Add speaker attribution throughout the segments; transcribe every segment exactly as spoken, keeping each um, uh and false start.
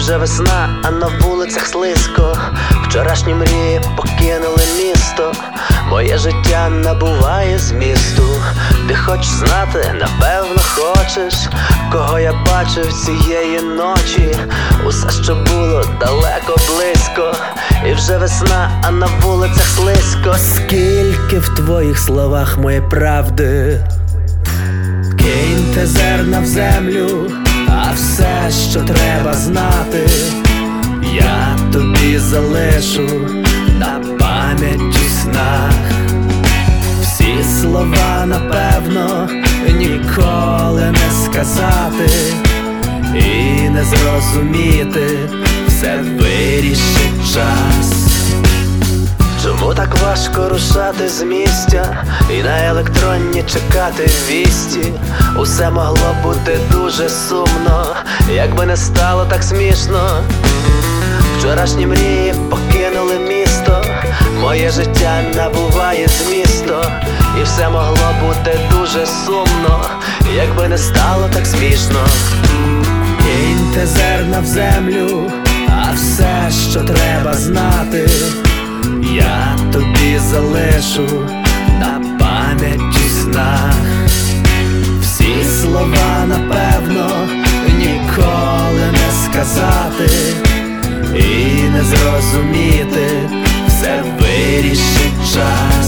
Speaker 1: вже весна, а на вулицях слизько. Вчорашні мрії покинули місто. Моє життя набуває змісту. Ти хочеш знати, напевно хочеш, кого я бачив цієї ночі. Усе, що було далеко близько. І вже весна, а на вулицях слизько. Скільки в твоїх словах моєї правди. Киньте зерна в землю, а все, що треба знати, я тобі залишу на пам'ять у снах. Всі слова, напевно, ніколи не сказати і не зрозуміти, все вирішить час. Чому так важко рушати з місця і на електронні чекати вісті? Усе могло бути дуже сумно, якби не стало так смішно. Вчорашні мрії покинули місто. Моє життя набуває змісту. І все могло бути дуже сумно, якби не стало так смішно. Киньте зерна в землю, а все, що треба знати, я тобі залишу на пам'ять у снах. Всі слова, напевно, ніколи не сказати і не зрозуміти, все вирішить час.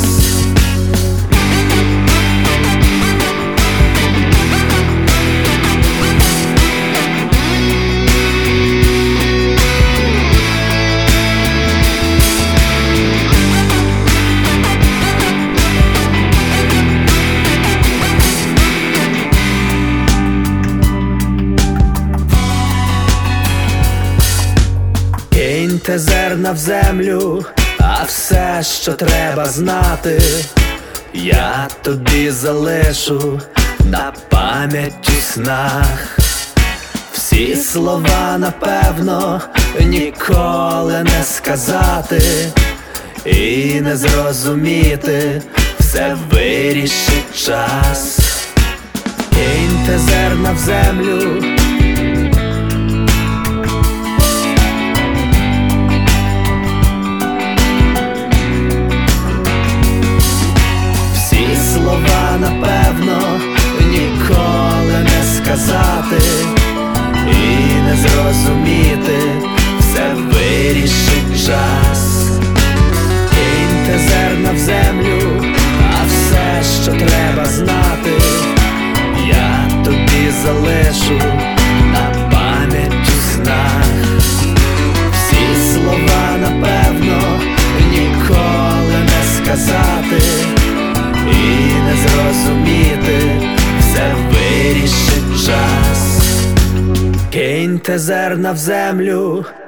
Speaker 1: Киньте зерна в землю, а все, що треба знати, я тобі залишу на пам'ять у снах. Всі слова, напевно, ніколи не сказати і не зрозуміти, все вирішить час. Киньте зерна в землю, напевно, ніколи не сказати і не зрозуміти, все вирішить час. Киньте зерна в землю, а все, що треба знати, я тобі залишу на пам'ять у снах. Всі слова, напевно, ніколи не сказати і не зрозуміти, все вирішить час. Киньте зерна в землю,